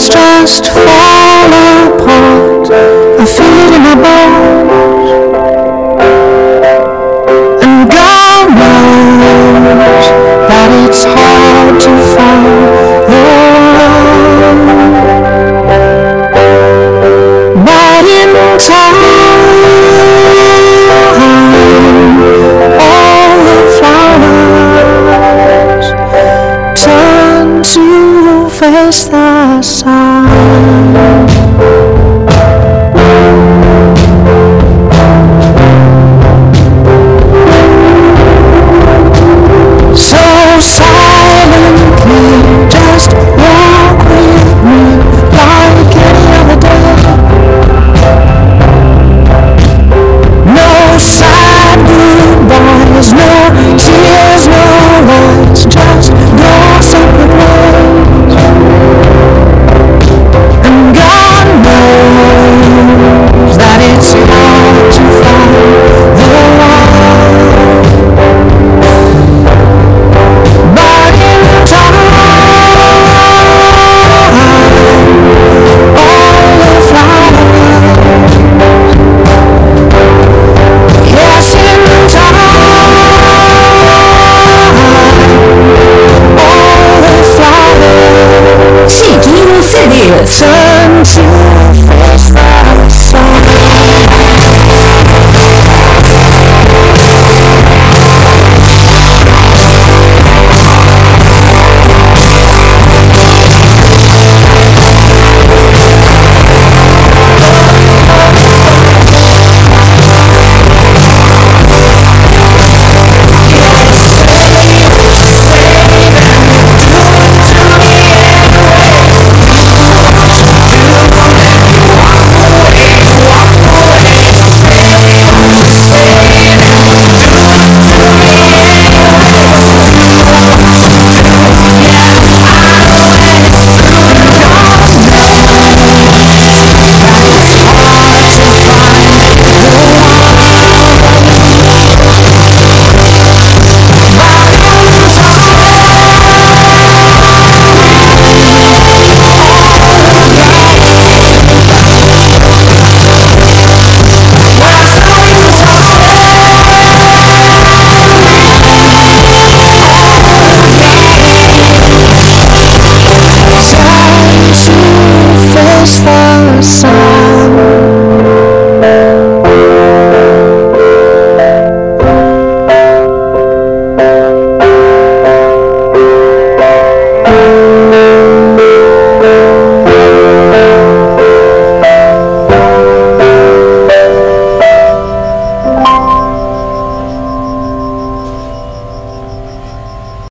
world's just fall apart. I feel it in my bones, and God knows that it's hard to find the one. But in time, all the flowers turn to face the sun. So silently, just walk with me like any other day. No sad goodbyes, no tears, no lies, just go separate ways. And God knows that it's hard to find the one. But in time, all the flowers, yes, in time, all the flowers City Cities turn to